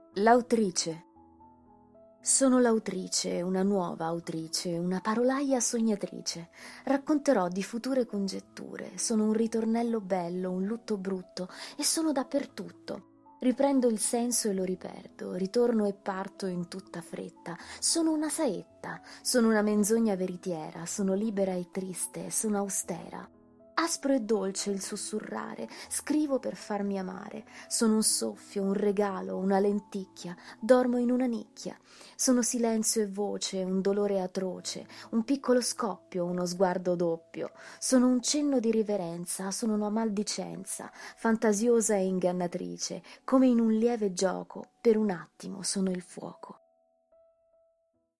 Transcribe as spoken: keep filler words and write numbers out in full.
L'autrice. Sono l'autrice, una nuova autrice, una parolaia sognatrice. Racconterò di future congetture. Sono un ritornello bello, un lutto brutto, e sono dappertutto. Riprendo il senso e lo riperdo, ritorno e parto in tutta fretta. Sono una saetta, sono una menzogna veritiera, sono libera e triste, sono austera. Aspro e dolce il sussurrare, scrivo per farmi amare. Sono un soffio, un regalo, una lenticchia, dormo in una nicchia. Sono silenzio e voce, un dolore atroce, un piccolo scoppio, uno sguardo doppio. Sono un cenno di riverenza, sono una maldicenza, fantasiosa e ingannatrice, come in un lieve gioco, per un attimo sono il fuoco.